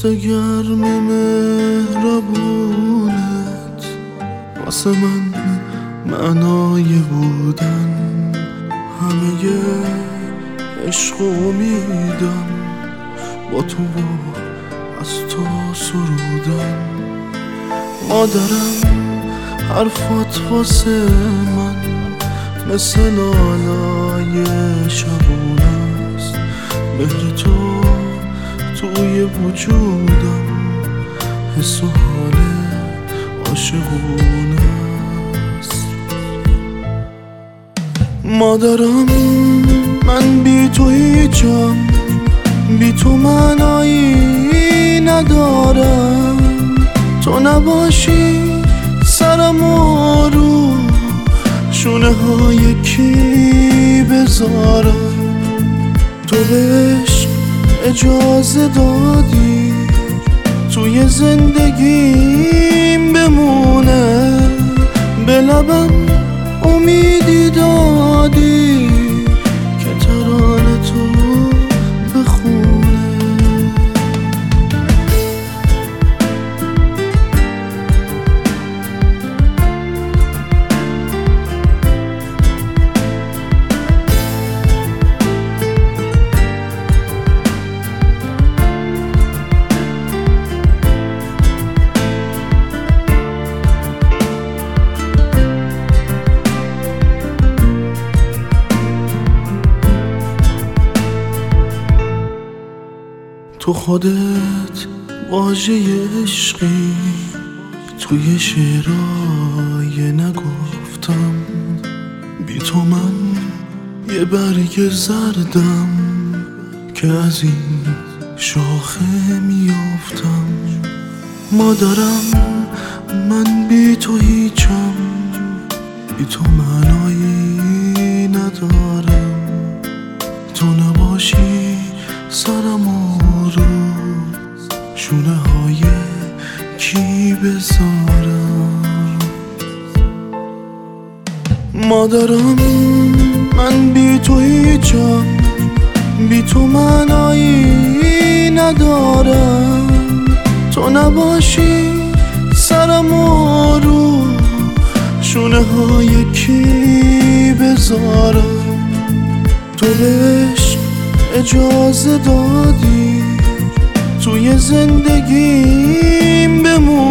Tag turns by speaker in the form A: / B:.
A: دست گرم مهربونت واسه من معنای بودن، همه عشق و امیدم با تو از تو سرودن. مادرم حرفات واسه من مثل لالای شبونه است، مهر تو توی وجودم حس و حال عاشقونه است. مادرم من بی تو هیچم، بی تو معنایی ندارم، تو نباشی سرم رو شونه های کی بذارم. تو بهش اجازه دادی توی زندگیم بمونه، به لبم امیدی دادی که ترانه تو بخونه. تو خودت واژه عشقی توی شعرهای نگفتم، بی تو من یه برگ زردم که از این شاخه میافتم. مادرم من بی تو هیچم، بی تو معنایی ندارم، تو نباشی سرم رو شونه های کی بذارم. مادرم من بی تو هیچم، بی تو معنایی ندارم، تو نباشی سرم رو شونه های کی بذارم. تو بهش اجازه دادی توی زندگیم بمون،